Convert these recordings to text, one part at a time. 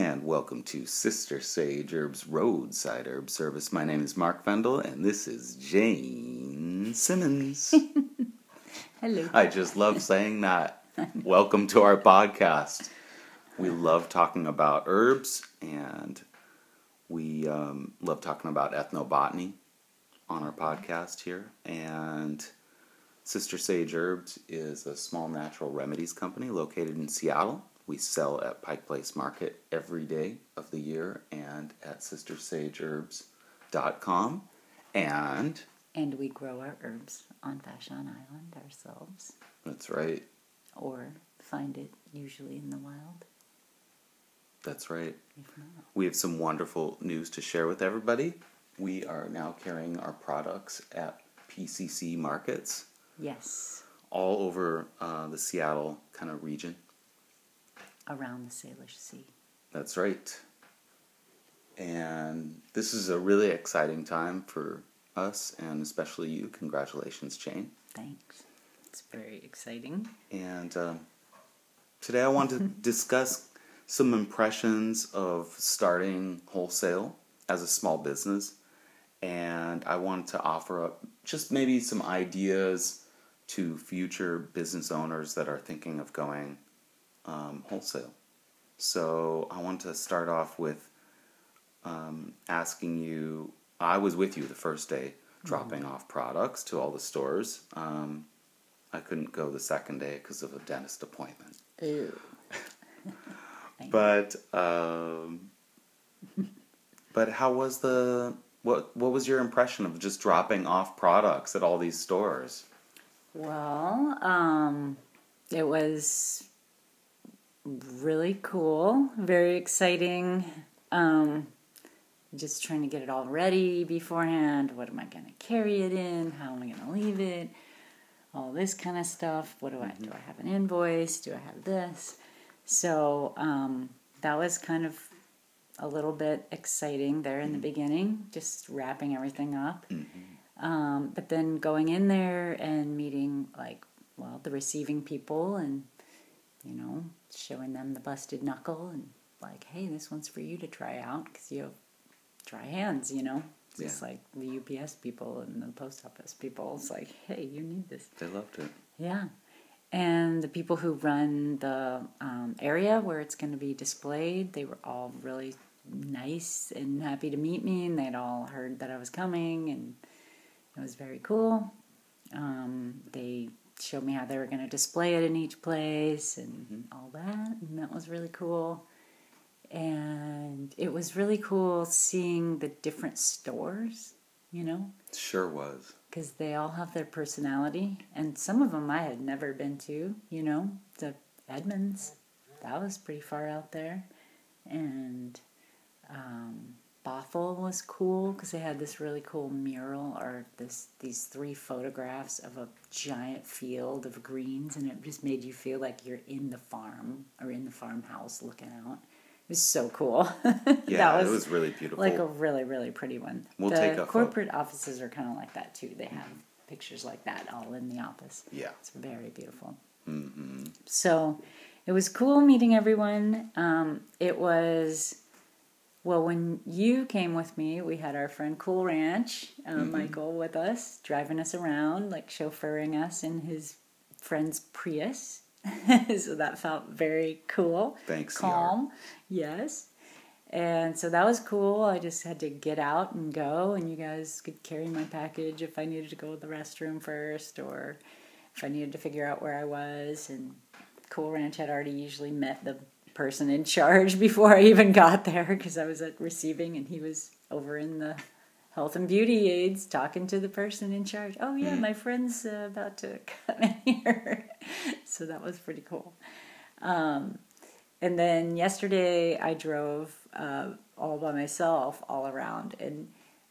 And welcome to Sister Sage Herbs Roadside Herb Service. My name is Mark Vendel, and this is Jane Simmons. Hello. I just love saying that. Welcome to our podcast. We love talking about herbs, and we love talking about ethnobotany on our podcast here. And Sister Sage Herbs is a small natural remedies company located in Seattle. We sell at Pike Place Market every day of the year and at sistersageherbs.com. And we grow our herbs on Vashon Island ourselves. That's right. Or find it usually in the wild. That's right. If not. We have some wonderful news to share with everybody. We are now carrying our products at PCC markets. Yes. All over the Seattle kind of region. Around the Salish Sea. That's right. And this is a really exciting time for us, and especially you. Congratulations, Jane. Thanks. It's very exciting. And today I want to discuss some impressions of starting wholesale as a small business. And I want to offer up just maybe some ideas to future business owners that are thinking of going wholesale. So I want to start off with asking you, I was with you the first day dropping off products to all the stores. I couldn't go the second day because of a dentist appointment. Ew. But how was what was your impression of just dropping off products at all these stores? Well, it was really cool, very exciting. Just trying to get it all ready beforehand. What am I going to carry it in? How am I going to leave it? All this kind of stuff. What do I have an invoice? Do I have this? So that was kind of a little bit exciting there in the beginning, just wrapping everything up. Mm-hmm. But then going in there and meeting the receiving people and, showing them the busted knuckle and hey, this one's for you to try out because you have dry hands, Just like the UPS people and the post office people. It's like, hey, you need this. They loved it. Yeah. And the people who run the area where it's going to be displayed, they were all really nice and happy to meet me, and they'd all heard that I was coming, and it was very cool. They showed me how they were going to display it in each place and all that, and that was really cool. And it was really cool seeing the different stores, Sure was. because they all have their personality, and some of them I had never been to, the Edmonds, that was pretty far out there, and Bothell was cool, because they had this really cool mural, or these 3 photographs of a giant field of greens, and it just made you feel like you're in the farm, or in the farmhouse looking out. It was so cool. Yeah, it was really beautiful. Like a really, really pretty one. The corporate offices are kind of like that, too. They have pictures like that all in the office. Yeah. It's very beautiful. Mm-hmm. So it was cool meeting everyone. It was, when you came with me, we had our friend Cool Ranch, Michael, with us, driving us around, chauffeuring us in his friend's Prius. So that felt very cool. Thanks, calm. Yes. And so that was cool. I just had to get out and go, and you guys could carry my package if I needed to go to the restroom first, or if I needed to figure out where I was. And Cool Ranch had already usually met the person in charge before I even got there, because I was at receiving and he was over in the health and beauty aids talking to the person in charge. Oh yeah, my friend's about to come in here. So that was pretty cool. And then yesterday I drove all by myself all around, and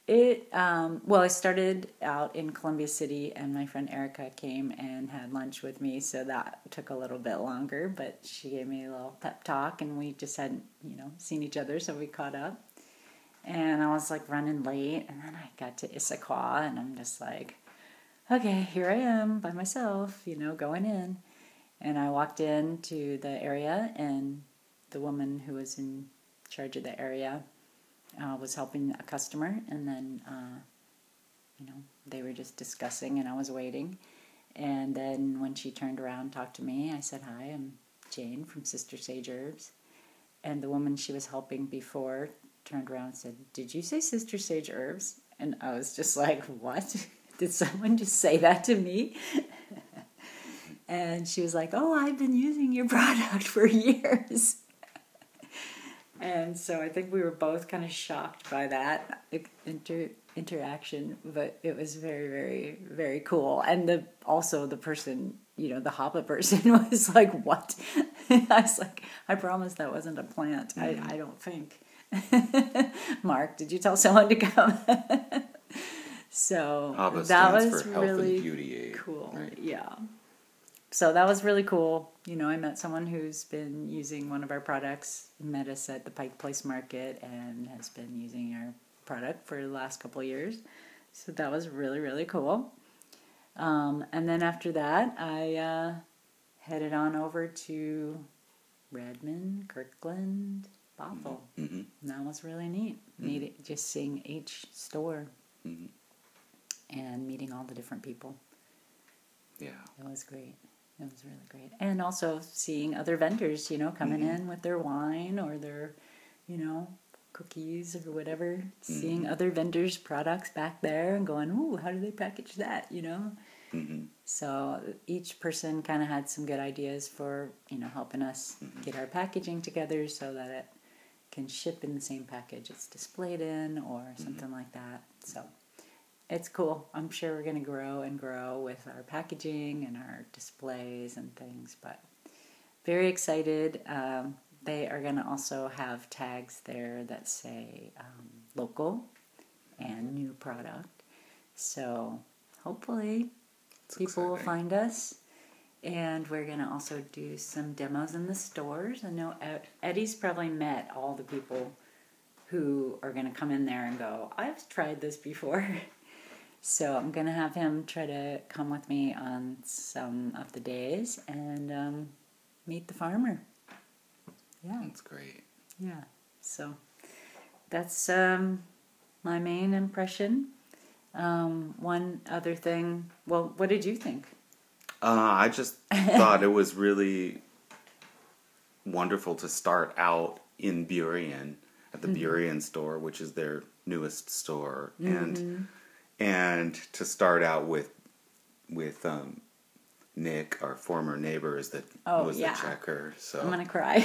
I started out in Columbia City, and my friend Erica came and had lunch with me, so that took a little bit longer, but she gave me a little pep talk, and we just hadn't, seen each other, so we caught up. And I was running late, and then I got to Issaquah, and I'm just okay, here I am by myself, going in. And I walked into the area, and the woman who was in charge of the area, was helping a customer, and then, they were just discussing, and I was waiting. And then when she turned around and talked to me, I said, "Hi, I'm Jane from Sister Sage Herbs." And the woman she was helping before turned around and said, "Did you say Sister Sage Herbs?" And I was just like, "What? Did someone just say that to me?" And she was like, "Oh, I've been using your product for years." And so I think we were both kind of shocked by that interaction, but it was very, very, very cool. And also the person, the Hapa person was like, "What?" I was like, "I promise that wasn't a plant. I don't think." Mark, did you tell someone to come? So Hapa that stands was for Health really and Beauty Aid, cool. right? Yeah. So that was really cool. I met someone who's been using one of our products, met us at the Pike Place Market, and has been using our product for the last couple of years. So that was really, really cool. And then after that, I headed on over to Redmond, Kirkland, Bothell. Mm-hmm. And that was really neat. Just seeing each store and meeting all the different people. Yeah. It was great. It was really great. And also seeing other vendors, coming in with their wine or their, cookies or whatever. Seeing other vendors' products back there and going, "Ooh, how do they package that?" So each person kind of had some good ideas for, helping us get our packaging together so that it can ship in the same package it's displayed in or something like that. So it's cool. I'm sure we're going to grow and grow with our packaging and our displays and things, but very excited. They are going to also have tags there that say local and new product. So hopefully people will find us. And we're going to also do some demos in the stores. I know Eddie's probably met all the people who are going to come in there and go, "I've tried this before." So I'm going to have him try to come with me on some of the days and meet the farmer. Yeah. That's great. Yeah. So that's my main impression. One other thing. Well, what did you think? I just thought it was really wonderful to start out in Burien at the Burien store, which is their newest store, and to start out with Nick, our former neighbor, that was the checker. So I'm gonna cry.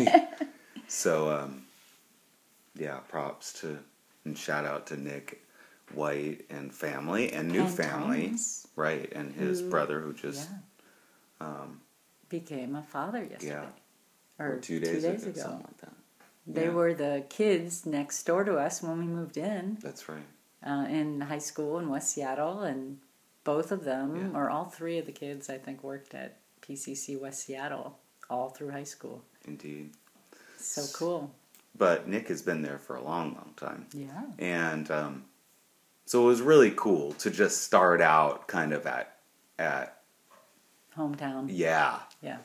So props to and shout out to Nick White and family and new family, Thomas, right? And his brother who just became a father yesterday, or 2 days ago, something like that. They were the kids next door to us when we moved in. That's right. In high school in West Seattle, and both of them, or all three of the kids, I think, worked at PCC West Seattle all through high school. Indeed. So cool. But Nick has been there for a long, long time. Yeah. And so it was really cool to just start out kind of at hometown. Yeah. Yeah.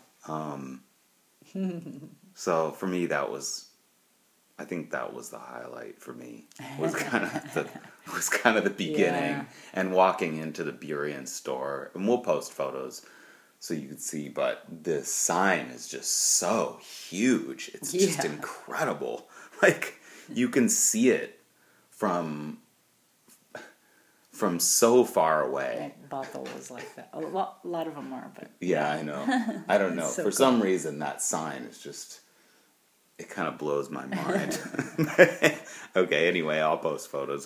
So for me, I think that was the highlight for me. Was kind of the beginning, and walking into the Burien store, and we'll post photos so you can see. But this sign is just so huge; it's just incredible. Like you can see it from so far away. Bothell was like that. A lot of them are, but yeah, I know. I don't know. So for some reason, that sign is just. It kind of blows my mind. Okay, anyway, I'll post photos.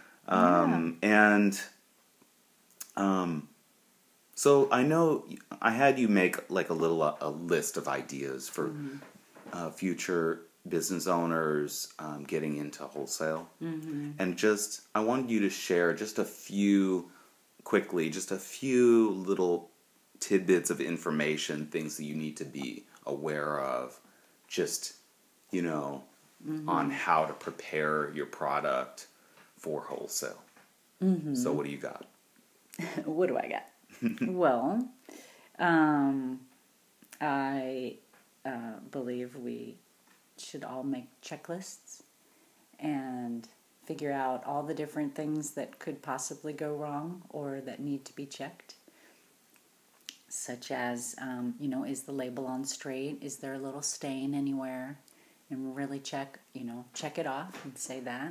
So I know I had you make like a list of ideas for future business owners getting into wholesale. And I wanted you to share just a few little tidbits of information, things that you need to be aware of, just on how to prepare your product for wholesale. So what do you got? What do I got? Well, I believe we should all make checklists and figure out all the different things that could possibly go wrong or that need to be checked. Such as, is the label on straight? Is there a little stain anywhere? And really check it off and say that.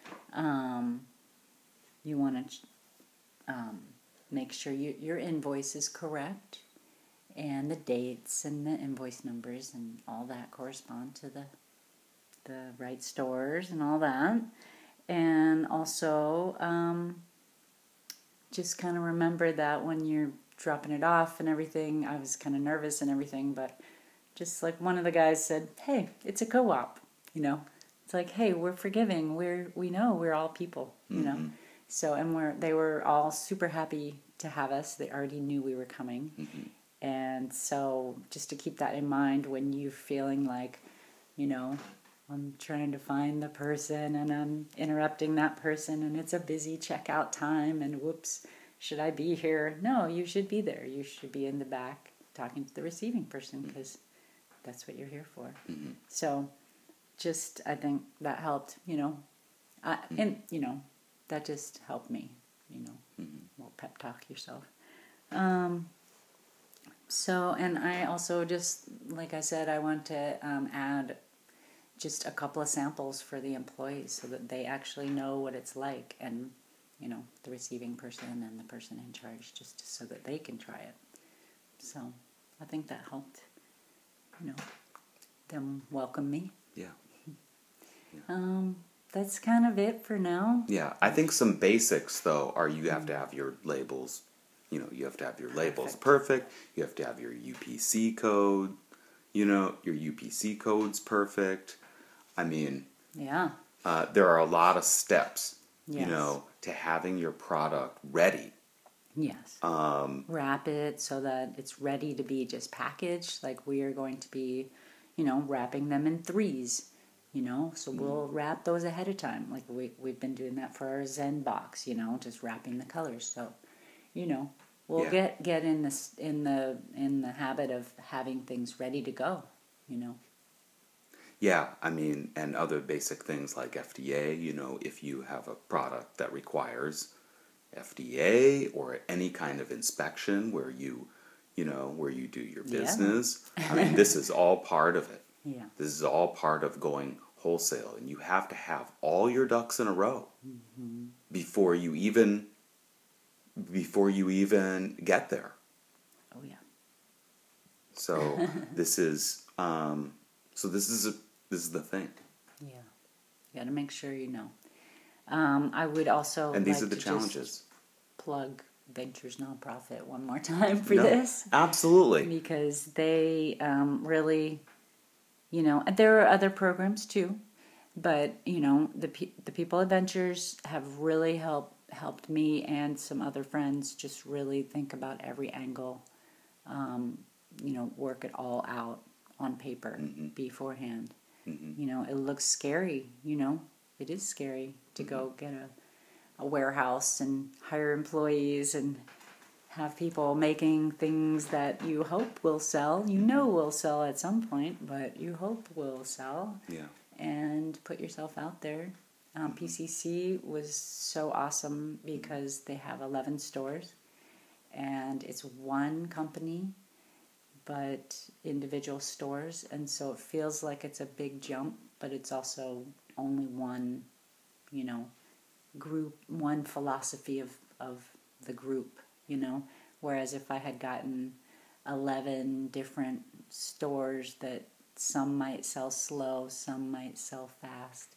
You want to make sure your invoice is correct, and the dates and the invoice numbers and all that correspond to the right stores and all that. And also, just kind of remember that when you're dropping it off and everything, I was kind of nervous and everything, but just like one of the guys said, hey, it's a co-op, It's like, hey, we're forgiving. We know we're all people, So, and they were all super happy to have us. They already knew we were coming. Mm-hmm. And so just to keep that in mind when you're feeling like, I'm trying to find the person and I'm interrupting that person and it's a busy checkout time and whoops, should I be here? No, you should be there. You should be in the back talking to the receiving person because that's what you're here for. Mm-hmm. So just, I think that helped, and, that just helped me, Well, pep talk yourself. So, and I also just, like I said, I want to add just a couple of samples for the employees so that they actually know what it's like, and the receiving person and the person in charge, just so that they can try it. So I think that helped them welcome me. Yeah. That's kind of it for now. Yeah, I think some basics though are you have to have your labels. You have to have your labels perfect. You have to have your UPC code. Your UPC code's perfect. I mean, yeah. There are a lot of steps, Yes. to having your product ready. Yes. Wrap it so that it's ready to be just packaged. Like we are going to be, wrapping them in 3s, So we'll wrap those ahead of time. Like we've been doing that for our Zen box, just wrapping the colors. So, we'll get in the habit of having things ready to go, Yeah, I mean, and other basic things like FDA, if you have a product that requires FDA or any kind of inspection where you do your business. Yeah. I mean, this is all part of it. Yeah. This is all part of going wholesale, and you have to have all your ducks in a row before you even get there. Oh yeah. So this is the thing. Yeah, you got to make sure you know. I would also and these like are the to challenges. Just plug Ventures Nonprofit one more time for this. Absolutely, because they really, there are other programs too, but the people at Ventures have really helped me and some other friends just really think about every angle, work it all out on paper beforehand. Mm-hmm. It looks scary, it is scary to go get a warehouse and hire employees and have people making things that you hope will sell, will sell at some point, but you hope will sell. Yeah. And put yourself out there. PCC was so awesome because they have 11 stores and it's one company but individual stores, and so it feels like it's a big jump, but it's also only one, group, one philosophy of the group, whereas if I had gotten 11 different stores that some might sell slow, some might sell fast,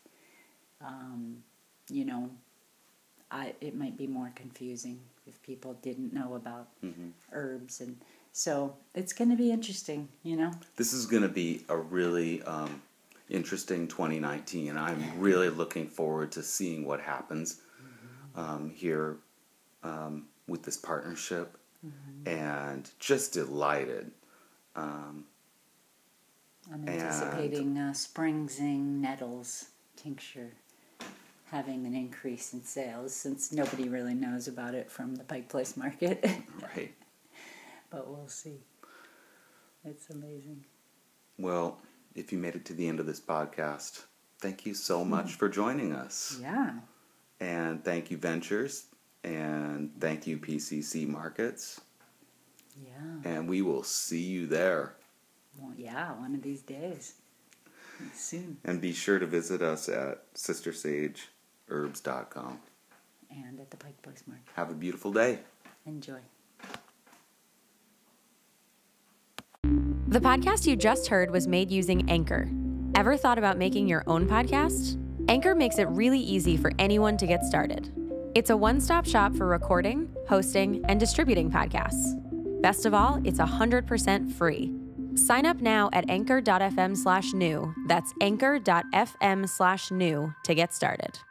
it might be more confusing if people didn't know about herbs, and so it's going to be interesting, This is going to be a really interesting 2019, and I'm really looking forward to seeing what happens here with this partnership, and just delighted. I'm anticipating Spring Zing Nettles tincture having an increase in sales since nobody really knows about it from the Pike Place Market. Right. But we'll see. It's amazing. Well, if you made it to the end of this podcast, thank you so much for joining us. Yeah. And thank you, Ventures. And thank you, PCC Markets. Yeah. And we will see you there. Well, yeah, one of these days. Soon. And be sure to visit us at sistersageherbs.com. And at the Pike Place Market. Have a beautiful day. Enjoy. The podcast you just heard was made using Anchor. Ever thought about making your own podcast? Anchor makes it really easy for anyone to get started. It's a one-stop shop for recording, hosting, and distributing podcasts. Best of all, it's 100% free. Sign up now at anchor.fm/new. That's anchor.fm/new to get started.